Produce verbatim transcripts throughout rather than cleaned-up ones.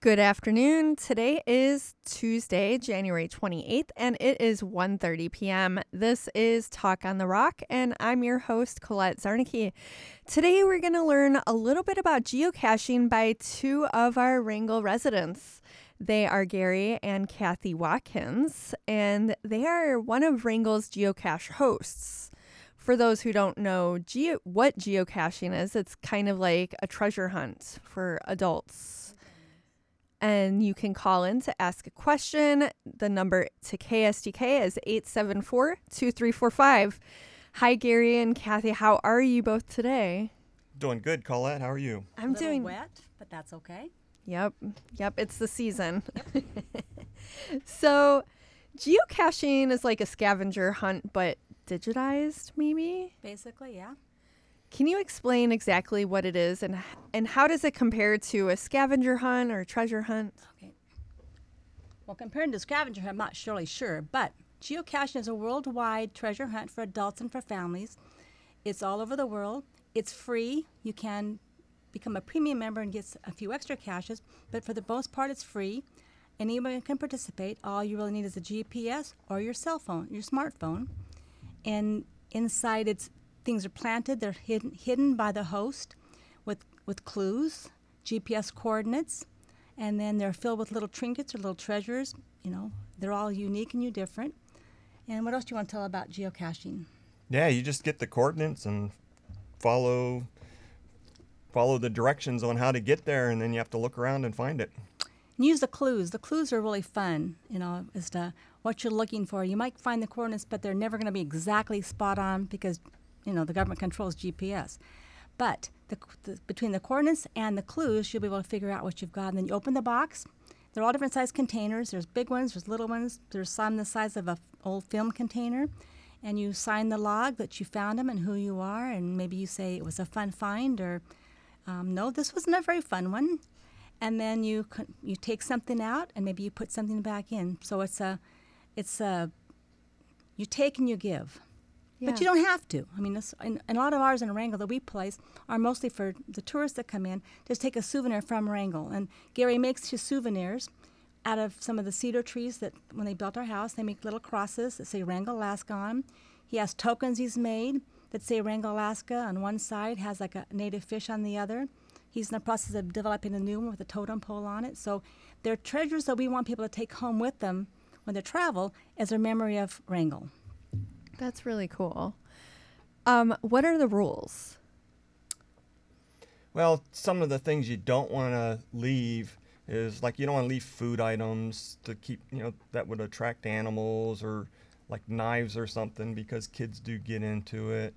Good afternoon. Today is Tuesday, January twenty-eighth, and it is one thirty p.m. This is Talk on the Rock, and I'm your host, Colette Zarnicki. Today, we're going to learn a little bit about geocaching by two of our Wrangell residents. They are Gary and Kathy Watkins, and they are one of Wrangell's geocache hosts. For those who don't know geo- what geocaching is, it's kind of like a treasure hunt for adults. And you can call in to ask a question. The number to K S D K is eight seven four, two three four five. Hi, Gary and Kathy. How are you both today? Doing good, Colette. How are you? I'm a little doing wet, but that's okay. Yep. Yep. It's the season. So geocaching is like a scavenger hunt, but digitized, maybe? Basically, yeah. Can you explain exactly what it is and and how does it compare to a scavenger hunt or a treasure hunt? Okay. Well, compared to scavenger hunt, I'm not surely sure, but geocaching is a worldwide treasure hunt for adults and for families. It's all over the world. It's free. You can become a premium member and get a few extra caches, but for the most part, it's free. Anyone can participate. All you really need is a G P S or your cell phone, your smartphone. And inside, it's things are planted. They're hidden, hidden by the host with, with clues, G P S coordinates, and then they're filled with little trinkets or little treasures. You know, they're all unique and you different. And what else do you want to tell about geocaching? Yeah, you just get the coordinates and follow follow the directions on how to get there, and then you have to look around and find it. And use the clues. The clues are really fun, you know, as to what you're looking for. You might find the coordinates, but they're never going to be exactly spot on because, you know, the government controls G P S. But the, the, between the coordinates and the clues, you'll be able to figure out what you've got. And then you open the box. They're all different size containers. There's big ones, there's little ones. There's some the size of an old film container. And you sign the log that you found them and who you are. And maybe you say it was a fun find or, um, no, this wasn't a very fun one. And then you you take something out and maybe you put something back in. So it's a, it's a, you take and you give. Yeah. But you don't have to. I mean, it's, and, and a lot of ours in Wrangell that we place are mostly for the tourists that come in. Just take a souvenir from Wrangell. And Gary makes his souvenirs out of some of the cedar trees that when they built our house, they make little crosses that say Wrangell, Alaska on them. He has tokens he's made that say Wrangell, Alaska on one side, has like a native fish on the other. He's in the process of developing a new one with a totem pole on it. So they're treasures that we want people to take home with them when they travel as a memory of Wrangell. That's really cool. Um, what are the rules? Well, some of the things you don't want to leave is like you don't want to leave food items to keep, you know, that would attract animals or like knives or something because kids do get into it.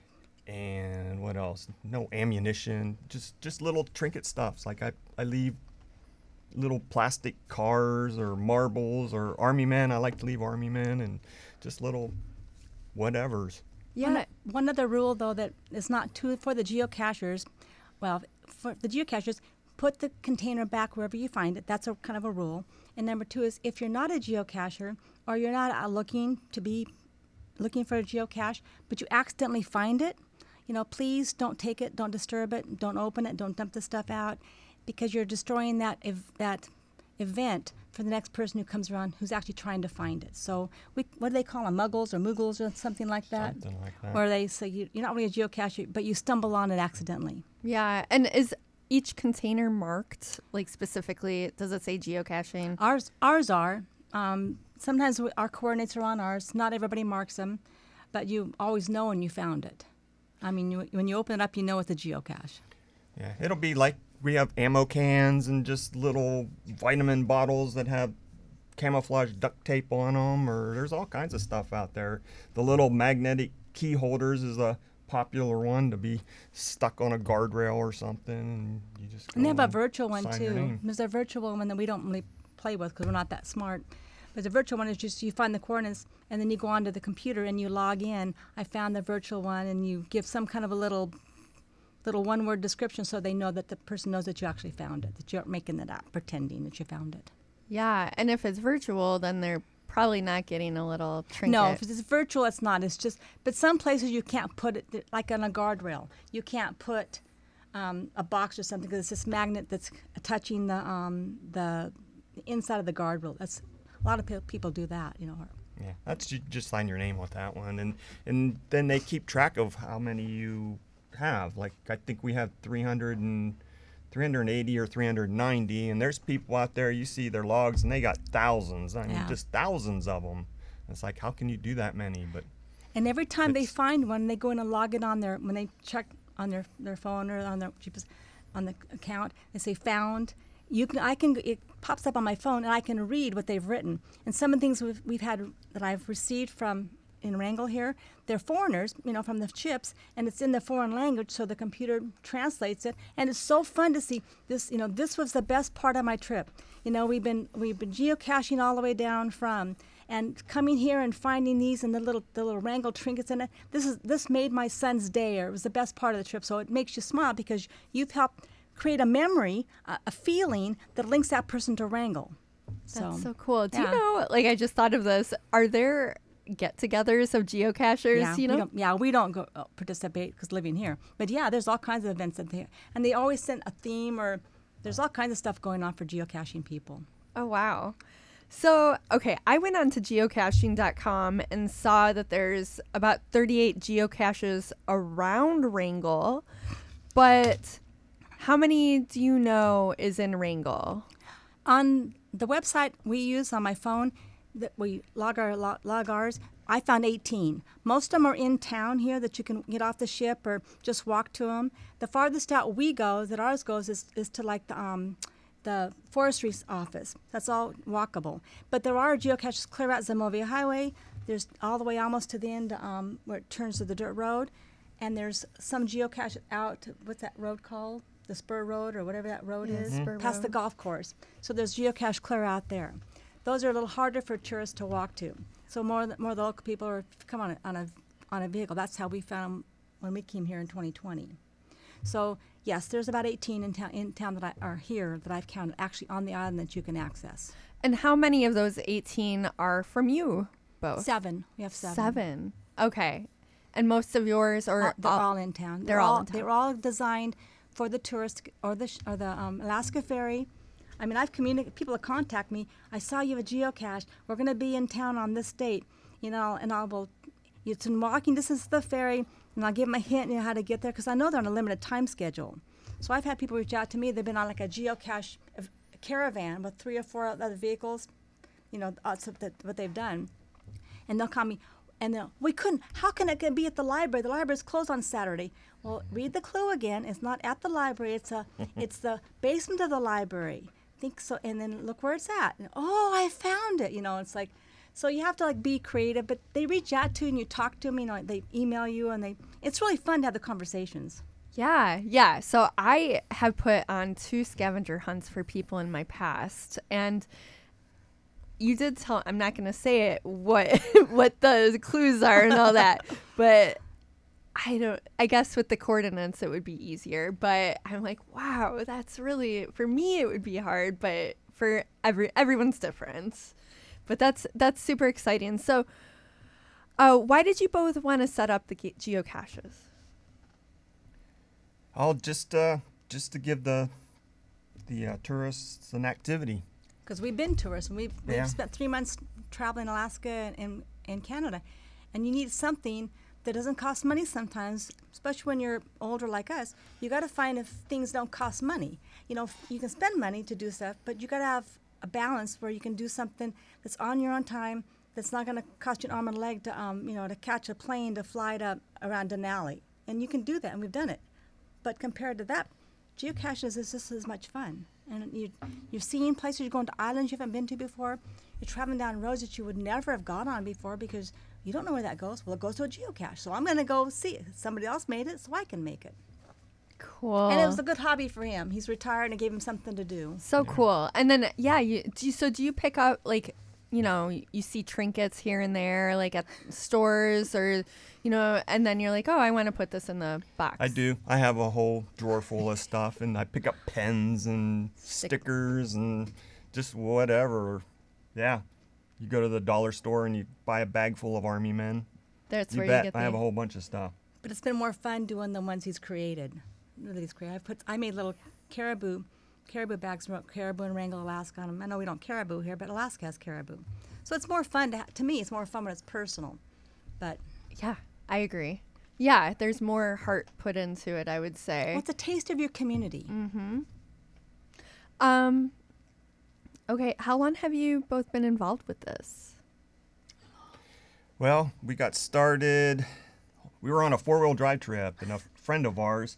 And what else? No ammunition, just just little trinket stuffs. Like I, I leave little plastic cars or marbles or army men. I like to leave army men and just little whatevers. Yeah. One, one other rule, though, that is not too for the geocachers, well, for the geocachers, put the container back wherever you find it. That's a kind of a rule. And number two is if you're not a geocacher or you're not uh, looking to be looking for a geocache, but you accidentally find it, you know, please don't take it, don't disturb it, don't open it, don't dump the stuff out, because you're destroying that ev- that event for the next person who comes around who's actually trying to find it. So we, what do they call them, muggles or moogles or something like that? Something like that. Where they say you, you're not really a geocacher, but you stumble on it accidentally. Yeah. And is each container marked, like specifically, does it say geocaching? Ours, ours are. Um, sometimes we, our coordinates are on ours. Not everybody marks them, but you always know when you found it. I mean, you, when you open it up, you know it's a geocache. Yeah, it'll be like we have ammo cans and just little vitamin bottles that have camouflage duct tape on them, or there's all kinds of stuff out there. The little magnetic key holders is a popular one to be stuck on a guardrail or something, and you just go And they have a virtual one, sign your too. name. There's a virtual one that we don't really play with because we're not that smart. But the virtual one is just you find the coordinates, and then you go onto the computer and you log in. I found the virtual one, and you give some kind of a little little one-word description so they know that the person knows that you actually found it, that you aren't making it up, pretending that you found it. Yeah. And if it's virtual, then they're probably not getting a little trinket. No, if it's virtual, it's not. It's just, but some places you can't put it, like on a guardrail. You can't put um, a box or something because it's this magnet that's touching the um, the inside of the guardrail. That's a lot of pe- people do that, you know. Yeah, that's ju- just sign your name with that one, and and then they keep track of how many you have. Like I think we have three hundred and three hundred eighty or three hundred ninety, and there's people out there, you see their logs and they got thousands. I mean, Yeah. just thousands of them. It's like, how can you do that many? But And every time they It's- find one, they go in and log it on their, when they check on their, their phone or on their G P S, on the account, they say found. You can, I can, it pops up on my phone and I can read what they've written. And some of the things we've, we've had that I've received from in Wrangell here, they're foreigners, you know, from the chips, and it's in the foreign language, so the computer translates it. And it's so fun to see this, you know, this was the best part of my trip. You know, we've been, we've been geocaching all the way down from, and coming here and finding these and the little the little Wrangell trinkets in it. This is this made my son's day, or it was the best part of the trip. So it makes you smile because you've helped create a memory, a, a feeling that links that person to Wrangell. That's so cool. Do yeah. you know, like I just thought of this, are there get-togethers of geocachers, yeah, you know? we don't, yeah, we don't go uh, participate because living here. But yeah, there's all kinds of events that they and they always send a theme, or there's all kinds of stuff going on for geocaching people. Oh, wow. So, okay, I went on to geocaching dot com and saw that there's about thirty-eight geocaches around Wrangell, but how many do you know is in Wrangell? On the website we use on my phone, that we log our log, log ours, I found eighteen. Most of them are in town here that you can get off the ship or just walk to them. The farthest out we go, that ours goes, is, is to like the um, the forestry office. That's all walkable. But there are geocaches clear out Zamovia Highway. There's all the way almost to the end um, where it turns to the dirt road. And there's some geocache out, what's that road called? The Spur Road or whatever that road Yeah, is, Spur past the Road. golf course. So there's geocache clear out there. Those are a little harder for tourists to walk to. So more more of the local people are come on a, on a on a vehicle. That's how we found 'em when we came here in twenty twenty. So yes, there's about eighteen in town in town that I, are here that I've counted actually on the island that you can access. And how many of those eighteen are from you both? Seven. We have seven. Seven. Okay. And most of yours are All, they're all- all in town. they're all in town. They're all designed for the tourist or the sh- or the um, Alaska Ferry. I mean, I've communicated. People contact me. I saw you have a geocache. We're going to be in town on this date. You know, and I will. It's in walking distance to the ferry, and I'll give them a hint, you know, how to get there because I know they're on a limited time schedule. So I've had people reach out to me. They've been on like a geocache uh, caravan with three or four other vehicles. You know, that's what, that, what they've done, and they'll call me. And they'll, we couldn't, how can it be at the library? The library's closed on Saturday. Well, read the clue again. It's not at the library. It's a, it's the basement of the library. Think so, and then look where it's at. And, oh, I found it. You know, it's like, so you have to like be creative. But they reach out to you and you talk to them. You know, they email you and they. It's really fun to have the conversations. Yeah, yeah. So I have put on two scavenger hunts for people in my past, and you did tell. I'm not going to say it what what the clues are and all that, but I don't. I guess with the coordinates it would be easier. But I'm like, wow, that's really for me. It would be hard, but for every everyone's different. But that's that's super exciting. So, uh, why did you both want to set up the ge- geocaches? I'll just uh, just to give the the uh, tourists an activity. Because we've been tourists and we've, we've Yeah. spent three months traveling Alaska and, and, and Canada. And you need something that doesn't cost money sometimes, especially when you're older like us. You got to find if things don't cost money. You know, you can spend money to do stuff, but you got to have a balance where you can do something that's on your own time, that's not going to cost you an arm and a leg to, um, you know, to catch a plane to fly to around Denali. And you can do that, and we've done it. But compared to that, geocaches is just as much fun. And you, you're seeing places, you're going to islands you haven't been to before. You're traveling down roads that you would never have gone on before because you don't know where that goes. Well, it goes to a geocache. So I'm going to go see it. Somebody else made it, so I can make it. Cool. And it was a good hobby for him. He's retired and it gave him something to do. So cool. And then, yeah, you, do you, so do you pick up, like, you know, you see trinkets here and there, like at stores or, you know, and then you're like, oh, I want to put this in the box. I do. I have a whole drawer full of stuff, and I pick up pens and Stick- stickers and just whatever. Yeah. You go to the dollar store and you buy a bag full of Army men. That's You where bet. you get I have the, a whole bunch of stuff. But it's been more fun doing the ones he's created. really is crazy. I put I made little caribou caribou bags from Caribou and Wrangell, Alaska on them. I know we don't caribou here, but Alaska has caribou. So it's more fun to ha- to me. It's more fun when it's personal. But Yeah, I agree. Yeah, there's more heart put into it, I would say. well, it's a taste of your community. Mm-hmm. Um, okay, how long have you both been involved with this? Well, we got started. We were on a four-wheel drive trip, and a friend of ours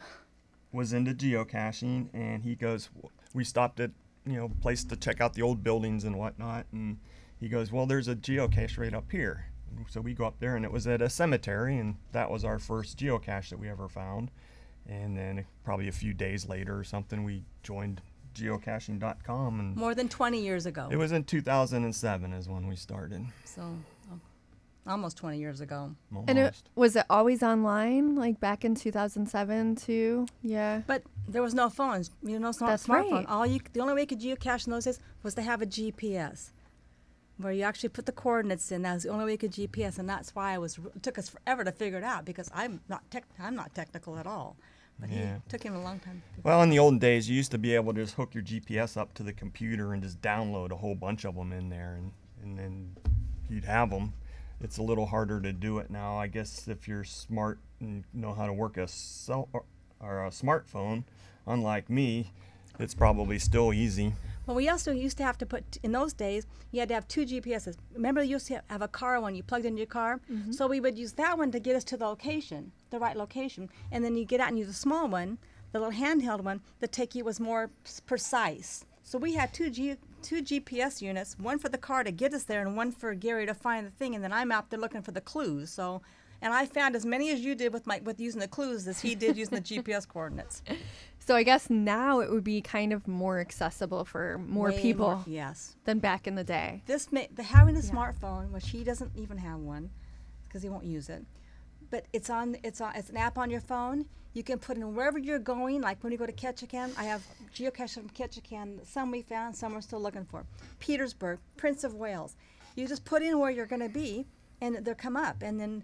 was into geocaching, and he goes, we stopped at, you know, a place to check out the old buildings and whatnot, and he goes, well, there's a geocache right up here. So we go up there, and it was at a cemetery, and that was our first geocache that we ever found. And then probably a few days later or something, we joined geocaching dot com, and More than twenty years ago. it was in two thousand seven is when we started. So oh, almost twenty years ago. Almost. And it, was it always online, like back in two thousand seven too? Yeah. But there was no phones. You know, no smart, That's smartphone. right. All you, the only way you could geocache in those days was to have a G P S, where you actually put the coordinates in. That was the only way you could G P S, and that's why I was. It took us forever to figure it out because I'm not tech. I'm not technical at all. But Yeah. he took him a long time. to- Well, in the olden days, you used to be able to just hook your G P S up to the computer and just download a whole bunch of them in there, and, and then you'd have them. It's a little harder to do it now. I guess if you're smart and know how to work a cell or, or a smartphone, unlike me, it's probably still easy. Well, we also used to have to put, in those days, you had to have two G P Ss. Remember, you used to have a car one you plugged into your car? So we would use that one to get us to the location, the right location. And then you get out and use a small one, the little handheld one, that take you was more s- precise. So we had two G, two G P S units, one for the car to get us there and one for Gary to find the thing. And then I'm out there looking for the clues. So, and I found as many as you did with my with using the clues as he did using the G P S coordinates. So I guess now it would be kind of more accessible for more Way people more- yes. than back in the day. This ma- the having a Yeah. smartphone, which he doesn't even have one, because he won't use it. But it's on. It's on. It's an app on your phone. You can put in wherever you're going. Like when you go to Ketchikan, I have geocache from Ketchikan. Some we found, some we're still looking for. Petersburg, Prince of Wales. You just put in where you're going to be, and they'll come up. And then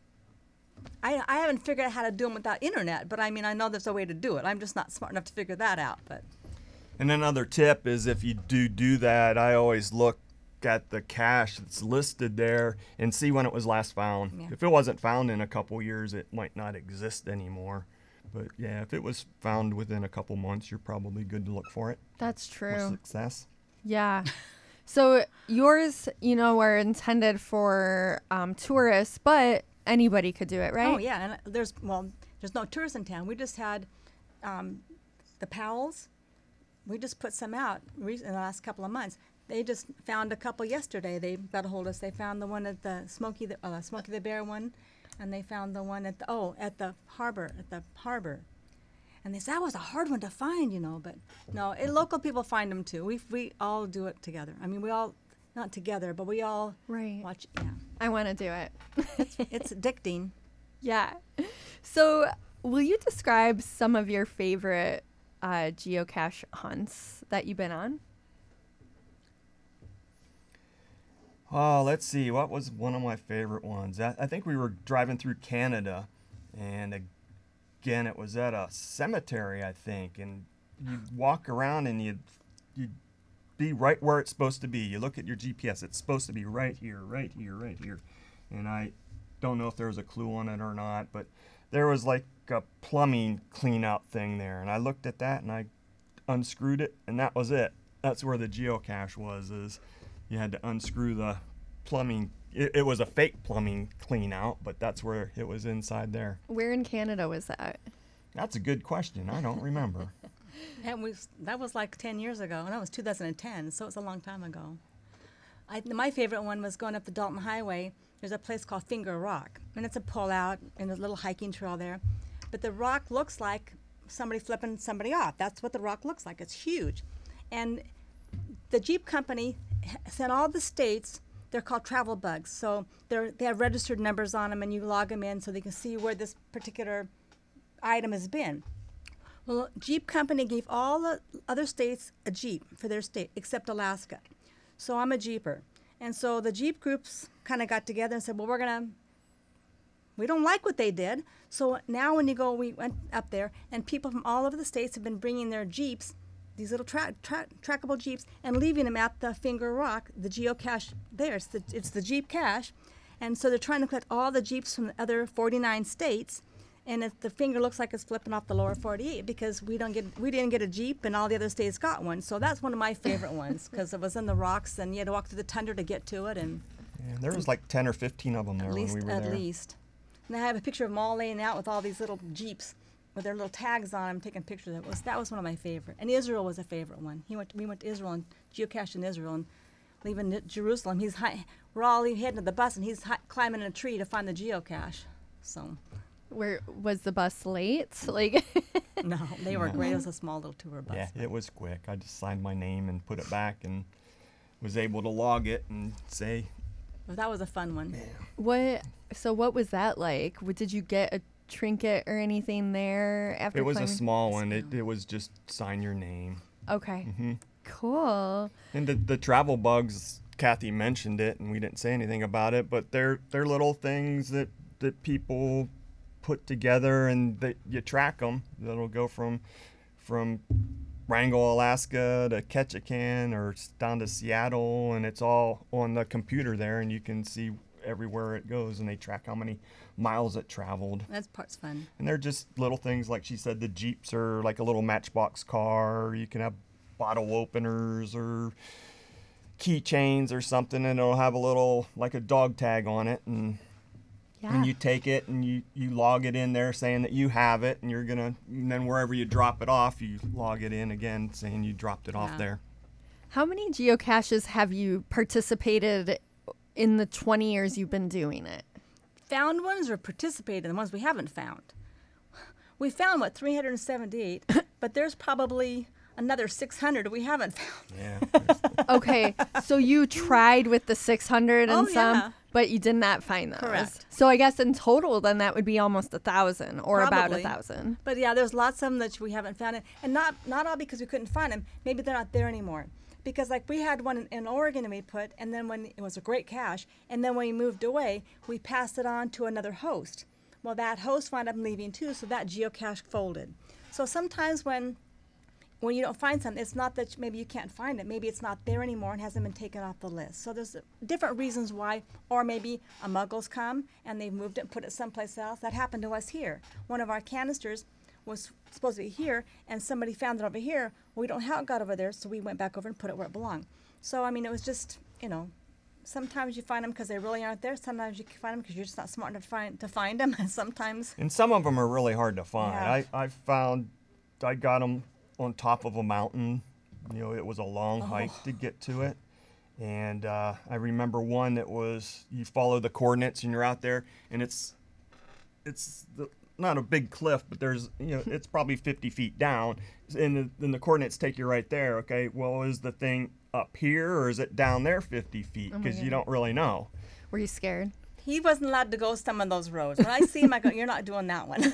I I haven't figured out how to do them without internet. But I mean, I know there's a way to do it. I'm just not smart enough to figure that out. But And another tip is if you do do that, I always look at the cache that's listed there and see when it was last found. Yeah. If it wasn't found in a couple years, it might not exist anymore. But yeah, if it was found within a couple months, you're probably good to look for it That's with true. success. Yeah. So yours, you know, are intended for um, tourists, but anybody could do it, right? Oh yeah, and there's well, there's no tourists in town. We just had um, the Powells. We just put some out re- in the last couple of months. They just found a couple yesterday. They got a hold of us. They found the one at the Smoky the uh, Smoky the Bear one, and they found the one at the oh at the harbor at the harbor. And they said that was a hard one to find, you know. But no, it, local people find them too. We we all do it together. I mean, we all not together, but we all Right. watch. Yeah, I want to do it. it's addicting. Yeah. So will you describe some of your favorite uh, geocache hunts that you've been on? Oh, let's see. What was one of my favorite ones? I, I think we were driving through Canada, and again, it was at a cemetery, I think. And you walk around, and you you be right where it's supposed to be. You look at your G P S; it's supposed to be right here, right here, right here. And I don't know if there was a clue on it or not, but there was like a plumbing clean-out thing there, and I looked at that, and I unscrewed it, and that was it. That's where the geocache was. Is you had to unscrew the plumbing. It, it was a fake plumbing clean out, but that's where it was inside there. Where in Canada was that? That's a good question. I don't remember. And we that was like ten years ago, and that was two thousand ten, so it's a long time ago. I, my favorite one was going up the Dalton Highway. There's a place called Finger Rock, and it's a pull-out and a little hiking trail there. But the rock looks like somebody flipping somebody off. That's what the rock looks like. It's huge. And the Jeep company h- sent all the states, they're called travel bugs. So they're, they have registered numbers on them, and you log them in so they can see where this particular item has been. Well, Jeep company gave all the other states a Jeep for their state, except Alaska. So I'm a Jeeper. And so the Jeep groups kind of got together and said, well, we're going to We don't like what they did. So now when you go, we went up there, and people from all over the states have been bringing their Jeeps, these little tra- tra- trackable Jeeps, and leaving them at the Finger Rock, the geocache there. It's the, it's the Jeep cache. And so they're trying to collect all the Jeeps from the other forty-nine states. And it, the finger looks like it's flipping off the lower forty-eight because we don't get we didn't get a Jeep and all the other states got one. So that's one of my favorite ones because it was in the rocks and you had to walk through the tundra to get to it. And Yeah, there was like ten or fifteen of them there at least when we were at there. least. And I have a picture of them all laying out with all these little Jeeps with their little tags on them, taking pictures. That was that was one of my favorite. And Israel was a favorite one. He went we went to Israel and geocached in Israel and leaving N- Jerusalem. He's high, we're all heading to the bus and he's hi- climbing a tree to find the geocache. So. Where was the bus late? Like, No, they were No. great. It was a small little tour bus. Yeah, it was quick. I just signed my name and put it back and was able to log it and say, But that was a fun one. what? So what was that like? W- Did you get a trinket or anything there after? it was a climbing? small one. It, it was just sign your name. Okay. hmm Cool. And the, the travel bugs, Kathy mentioned it, and we didn't say anything about it, but they're they're little things that, that people put together, and that you track them. That'll go from from Wrangell, Alaska to Ketchikan or s- down to Seattle, and it's all on the computer there, and you can see everywhere it goes, and they track how many miles it traveled. That part's fun. And they're just little things, like she said, the Jeeps are like a little Matchbox car. You can have bottle openers or keychains or something, and it'll have a little, like a dog tag on it, and Yeah. and you take it and you, you log it in there saying that you have it, and you're gonna, and then wherever you drop it off, you log it in again saying you dropped it off Yeah. there. How many geocaches have you participated in the twenty years you've been doing it? Found ones or participated in the ones we haven't found. We found, what, three hundred seventy-eight, but there's probably another six hundred we haven't found. Yeah. Okay, so you tried with the six hundred and Oh, some, yeah. but you did not find those. Correct. So I guess in total, then that would be almost a thousand or about a Probably. thousand. But yeah, there's lots of them that we haven't found. And not, not all because we couldn't find them. Maybe they're not there anymore. Because like we had one in, in Oregon and we put, and then when it was a great cache, and then when we moved away, we passed it on to another host. Well, that host wound up leaving too, so that geocache folded. So sometimes when when you don't find something, it's not that maybe you can't find it. Maybe it's not there anymore and hasn't been taken off the list. So there's different reasons why, or maybe a muggle's come and they've moved it and put it someplace else. That happened to us here. One of our canisters was supposed to be here, and somebody found it over here. We don't know how it got over there, so we went back over and put it where it belonged. So, I mean, it was just, you know, sometimes you find them because they really aren't there. Sometimes you can find them because you're just not smart enough to find, to find them. And sometimes, And some of them are really hard to find. Yeah. I, I found, I got them on top of a mountain. You know, it was a long hike Oh. to get to it. And uh, I remember one that was, you follow the coordinates and you're out there, and it's, it's the, not a big cliff, but there's, you know, it's probably fifty feet down. And the, then the coordinates take you right there. Okay, well, is the thing up here or is it down there fifty feet? Oh my Because you God. don't really know. Were you scared? he wasn't allowed to go some of those roads. When I see him, I go, you're not doing that one.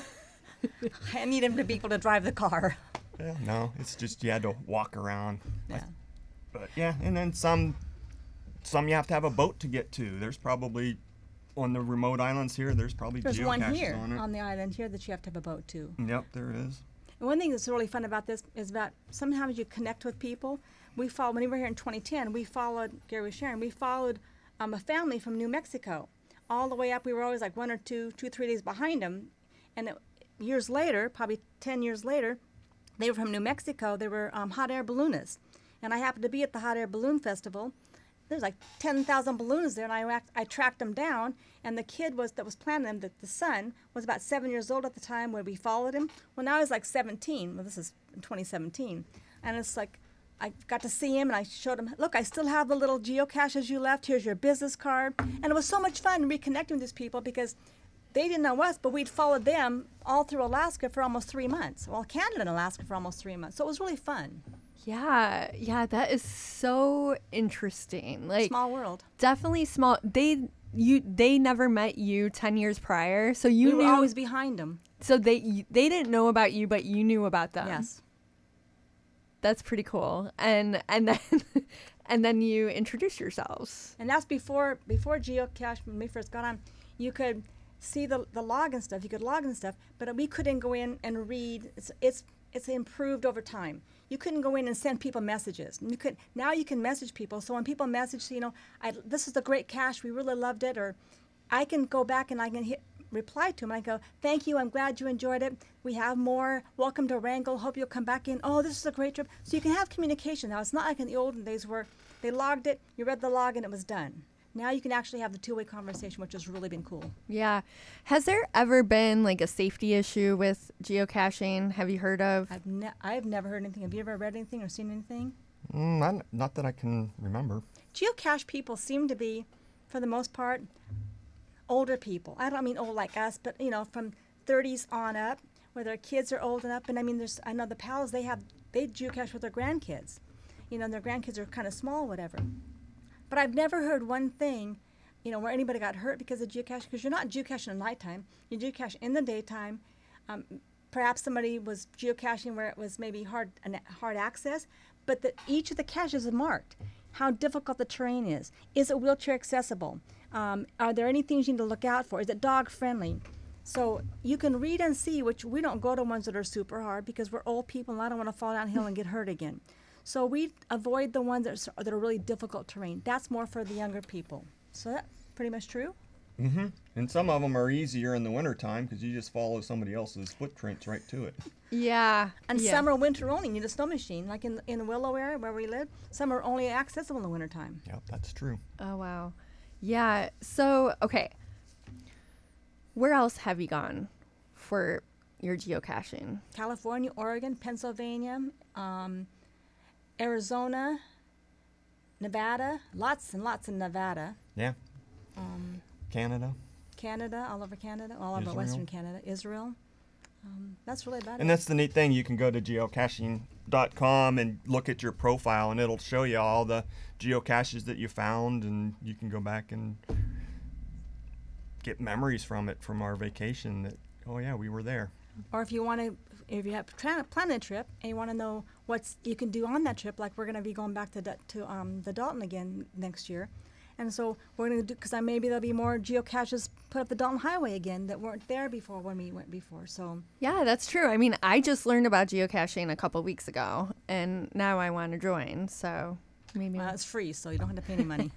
I need him to be able to drive the car. Yeah, no, it's just you had to walk around. I Yeah. But yeah, and then some some you have to have a boat to get to. There's probably on the remote islands here, there's probably There's geocaches one here on it. on the island here that you have to have a boat too. Yep, there is. And one thing that's really fun about this is about sometimes you connect with people. We followed, when we were here in twenty ten, we followed, Gary was sharing, we followed um, a family from New Mexico all the way up. We were always like one or two, two, three days behind them. And it, years later, probably ten years later, they were from New Mexico. They were um, hot air balloonists. And I happened to be at the Hot Air Balloon Festival. There's like ten thousand balloons there, and I, racked, I tracked them down. And the kid was that was planning them, the, the son, was about seven years old at the time when we followed him. Well, now he's like seventeen. Well, this is in twenty seventeen. And it's like, I got to see him, and I showed him, look, I still have the little geocaches you left. Here's your business card. And it was so much fun reconnecting with these people because they didn't know us, but we'd followed them all through Alaska for almost three months. Well, Canada and Alaska for almost three months. So it was really fun. Yeah, yeah, that is so interesting. Like Small world. definitely small. They you they never met you ten years prior, so you We were knew. always behind them. So they y- they didn't know about you, but you knew about them. Yes. That's pretty cool. And and then and then you introduce yourselves. And that's before before geocache, when we first got on, you could see the, the log and stuff. You could log and stuff, but we couldn't go in and read. It's, it's, it's improved over time. You couldn't go in and send people messages. You could Now you can message people. So when people message, you know, I, this is a great cache. We really loved it. Or I can go back and I can hit, reply to them. I go, thank you. I'm glad you enjoyed it. We have more. Welcome to Wrangell. Hope you'll come back in. Oh, this is a great trip. So you can have communication now. It's not like in the olden days where they logged it, you read the log, and it was done. Now you can actually have the two-way conversation, which has really been cool. Yeah. Has there ever been like a safety issue with geocaching? Have you heard of? I've, ne- I've never heard anything. Have you ever read anything or seen anything? Mm, not, not that I can remember. Geocache people seem to be, for the most part, older people. I don't mean old like us, but you know, from thirties on up, where their kids are old enough. And I mean, there's I know the pals they have they geocache with their grandkids, you know, and their grandkids are kind of small, whatever. But I've never heard one thing, you know, where anybody got hurt because of geocache. Because you're not geocaching at nighttime, you geocache in the daytime. Um, perhaps somebody was geocaching where it was maybe hard hard access, but that each of the caches is marked. How difficult the terrain is. Is it wheelchair accessible? Um, are there any things you need to look out for? Is it dog friendly? So you can read and see, which we don't go to ones that are super hard because we're old people and I don't want to fall downhill and get hurt again. So we avoid the ones that are, s- that are really difficult terrain. That's more for the younger people. So that's pretty much true. Mm-hmm. And some of them are easier in the wintertime because you just follow somebody else's footprints right to it. Yeah. And yeah. some are winter only. You need a snow machine. Like in, in the Willow area where we live, some are only accessible in the wintertime. Yep, that's true. Oh, wow. Yeah. So, okay. Where else have you gone for your geocaching? California, Oregon, Pennsylvania, um, Arizona, Nevada, lots and lots in Nevada, Yeah. um, Canada. Canada, all over Canada, all over Israel. Western Canada, Israel. Um, that's really about And it. that's the neat thing. You can go to geocaching dot com and look at your profile, and it'll show you all the geocaches that you found, and you can go back and get memories from it from our vacation that, oh, yeah, we were there. Or if you want to, if you have tra- planned a trip and you want to know what's you can do on that trip, like we're going to be going back to Da- to um, the Dalton again next year, and so we're going to do because maybe there'll be more geocaches put up the Dalton Highway again that weren't there before when we went before. So Yeah, that's true. I mean, I just learned about geocaching a couple weeks ago, and now I want to join. So maybe. uh, it's free, so you don't have to pay any money.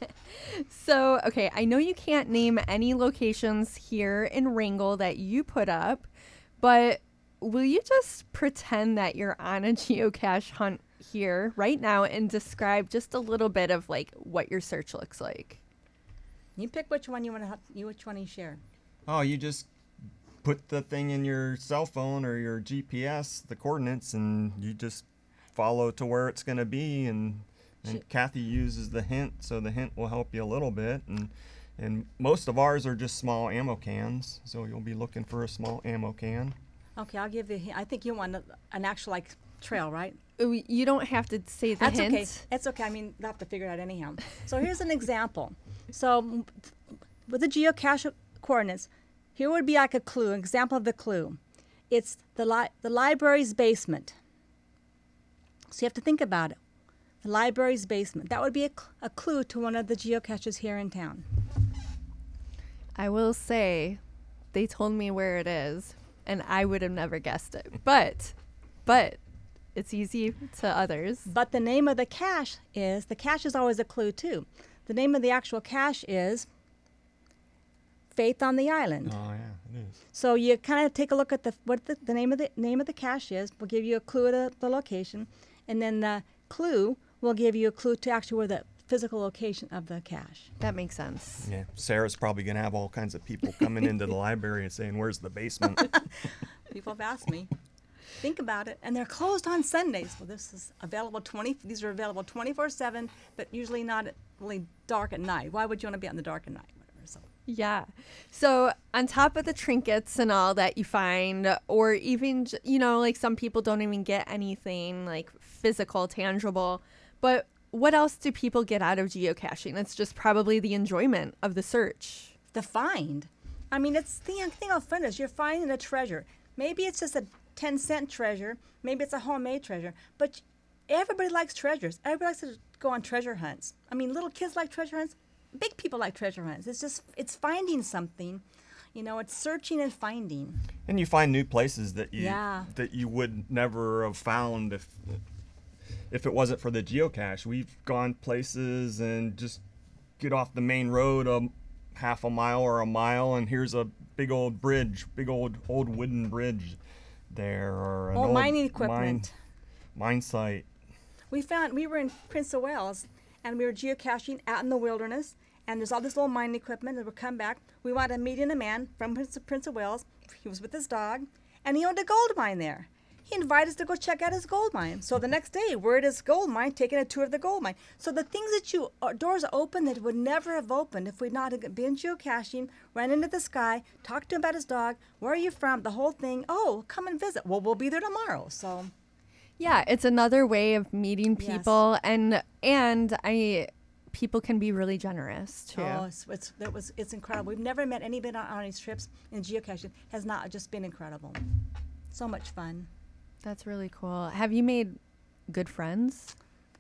So, okay, I know you can't name any locations here in Wrangell that you put up, but will you just pretend that you're on a geocache hunt here right now and describe just a little bit of like what your search looks like? You pick which one you want to you which one you share. Oh, you just put the thing in your cell phone or your G P S, the coordinates, and you just follow to where it's going to be. And, and Sh- Kathy uses the hint, so the hint will help you a little bit. And and most of ours are just small ammo cans, so you'll be looking for a small ammo can. Okay, I'll give you. a hint. I think you want a, an actual like trail, right? Uh, You don't have to say the That's hint. okay. That's okay. I mean, they'll have to figure it out anyhow. So here's an example. So m- with the geocache coordinates, here would be like a clue, an example of the clue. It's the li- the library's basement. So you have to think about it. The library's basement. That would be a, cl- a clue to one of the geocaches here in town. I will say they told me where it is and I would have never guessed it. But but it's easy to others. But the name of the cache is, the cache is always a clue too. The name of the actual cache is Faith on the Island. Oh, yeah, it is. So you kind of take a look at the what the, the name of the name of the cache is. We'll give you a clue to the location, and then the clue will give you a clue to actually where the physical location of the cache. That makes sense. Yeah, Sarah's probably going to have all kinds of people coming into the library and saying, where's the basement? People have asked me. Think about it, and they're closed on Sundays. Well, this is available twenty. These are available twenty-four seven, but usually not at really dark at night. Why would you want to be out in the dark at night? Whatever. So Yeah. So on top of the trinkets and all that you find, or even, j- you know, like some people don't even get anything like physical, tangible, but what else do people get out of geocaching? It's just probably the enjoyment of the search. the find. I mean, it's the thing of fun is you're finding a treasure. Maybe it's just a ten cent treasure. Maybe it's a homemade treasure. But everybody likes treasures. Everybody likes to go on treasure hunts. I mean, little kids like treasure hunts. Big people like treasure hunts. It's just, it's finding something, You know, it's searching and finding. And you find new places that you Yeah. that you would never have found if if it wasn't for the geocache. We've gone places and just get off the main road a half a mile or a mile, and here's a big old bridge, big old old wooden bridge there, or an Old old mining mine, equipment. mine site. We found we were in Prince of Wales, and we were geocaching out in the wilderness, and there's all this old mining equipment. And we come back. We wound up meeting a man from Prince of, Prince of Wales. He was with his dog, and he owned a gold mine there. He invited us to go check out his gold mine. So the next day, we're at his gold mine, taking a tour of the gold mine. So the things that you uh, doors open that would never have opened if we'd not have been geocaching, ran into the sky, talked to him about his dog. Where are you from? The whole thing. Oh, come and visit. Well, we'll be there tomorrow. So. Yeah, it's another way of meeting Yes. people, and and I people can be really generous too. Oh, it's, it's that was it's incredible. We've never met anybody on, on these trips in geocaching. Has not just been incredible. So much fun. That's really cool. Have you made good friends?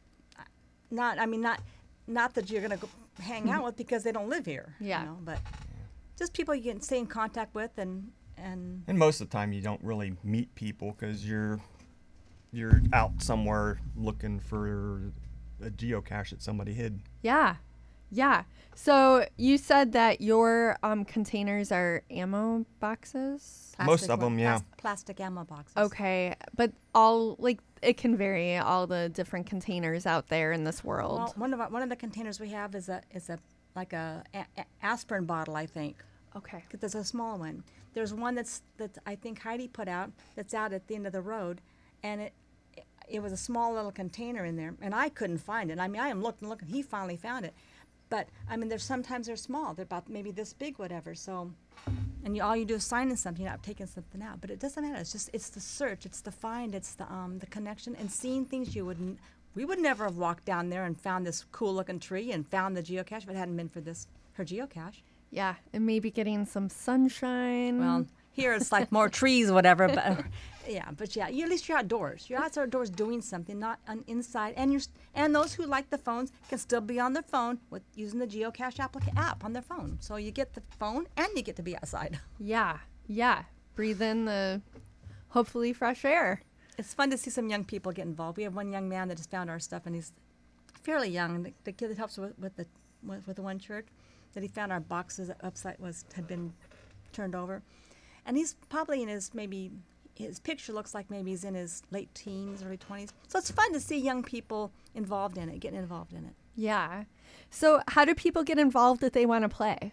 Not I mean not not that you're gonna go hang out with because they don't live here. Yeah. You know, but just people you can stay in contact with and and And most of the time, you don't really meet people because you're you're out somewhere looking for a geocache that somebody hid. Yeah. Yeah. So you said that your um, containers are ammo boxes? Most plastic of one- them, yeah. plas- plastic ammo boxes. Okay. But all, like, it can vary, all the different containers out there in this world. Well, one of our, one of the containers we have is a is a like a, a, a aspirin bottle, I think. Okay. 'Cause there's a small one. There's one that's that I think Heidi put out that's out at the end of the road, and it it was a small little container in there, and I couldn't find it. I mean, I am looking, looking. He finally found it, but I mean, there's sometimes they're small. They're about maybe this big, whatever. So, and you, all you do is sign in something, you're not taking something out. But it doesn't matter. It's just it's the search, it's the find, it's the um the connection, and seeing things you wouldn't. We would never have walked down there and found this cool looking tree and found the geocache if it hadn't been for this her geocache. Yeah. And maybe getting some sunshine. Well, here it's like more trees, whatever. But yeah, but yeah, you, at least you're outdoors. You're outdoors doing something, not on inside. And you're st- and those who like the phones can still be on their phone with using the geocache applica- app on their phone. So you get the phone and you get to be outside. Yeah. Yeah. Breathe in the hopefully fresh air. It's fun to see some young people get involved. We have one young man that just found our stuff, and he's fairly young. The, the kid that helps with, with the with, with the one church, that he found our boxes upside was had been turned over, and he's probably in his maybe his picture looks like maybe he's in his late teens, early twenties. So it's fun to see young people involved in it, getting involved in it. Yeah. So how do people get involved if they want to play?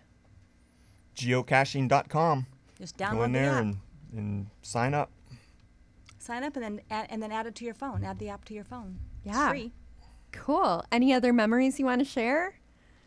geocaching dot com. Just Go download in the there app, and, and sign up. sign up, and then add, and then add it to your phone. Add the app to your phone. Yeah. It's free. Cool. Any other memories you want to share?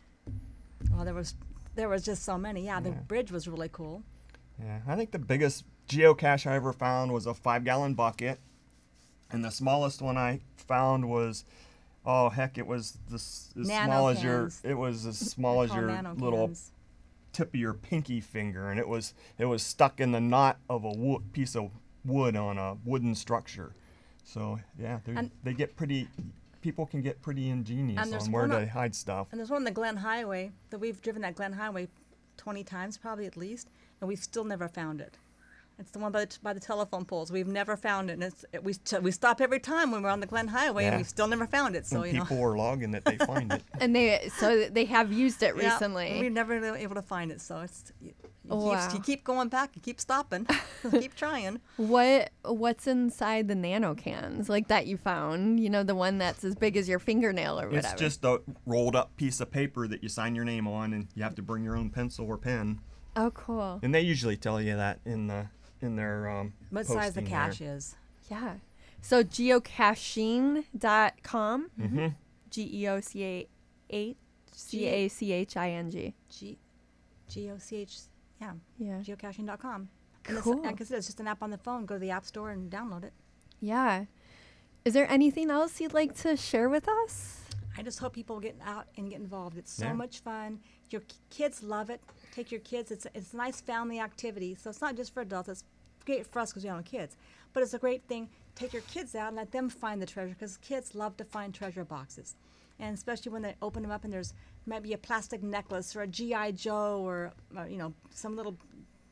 Well, there was there was just so many. Yeah, the Yeah. bridge was really cool. Yeah, I think the biggest geocache I ever found was a five gallon bucket. And the smallest one I found was, oh heck, it was this as Nano small as your, cans. it was as small as Called your nano little cans. tip of your pinky finger, and it was it was stuck in the knot of a wo- piece of wood on a wooden structure. So yeah, they And- they get pretty. People can get pretty ingenious And there's on where one to o- hide stuff. And there's one on the Glen Highway that we've driven that Glen Highway twenty times, probably at least, and we've still never found it. It's the one by the, t- by the telephone poles. We've never found it, and it's it, we st- we stop every time when we're on the Glen Highway, and Yeah. we've still never found it. So and you know, people were logging that they find it. And they so they have used it Yeah, recently. we've never been able to find it. So it's you, you, Oh, keep, wow. you keep going back, you keep stopping, keep trying. What what's inside the nano cans like that you found? You know, the one that's as big as your fingernail or whatever. It's just a rolled up piece of paper that you sign your name on, and you have to bring your own pencil or pen. Oh, cool. And they usually tell you that in the in their um, What size the posting cache there. is? Yeah. So geocaching dot com. Mm-hmm. G E O C A H C A C H I N G. G, G O C H, yeah, Yeah. geocaching dot com. And Cool. it's, like I said, it's just an app on the phone. Go to the app store and download it. Yeah. Is there anything else you'd like to share with us? I just hope people get out and get involved. It's so Yeah. much fun. Your k- kids love it. Take your kids. It's it's a nice family activity. So it's not just for adults. It's great for us because we don't have kids. But it's a great thing. Take your kids out and let them find the treasure because kids love to find treasure boxes. And especially when they open them up and there's might be a plastic necklace or a G I Joe or, or you know some little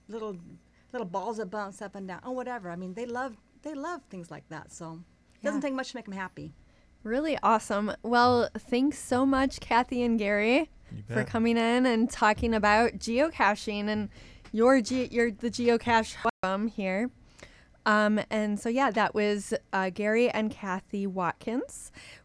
little little balls that bounce up and down, or whatever. I mean, they love they love things like that. So it doesn't Yeah. take much to make them happy. Really awesome. Well, thanks so much, Kathy and Gary, You for bet. coming in and talking about geocaching and your ge- your the geocache hub here. Um, and so yeah, that was uh, Gary and Kathy Watkins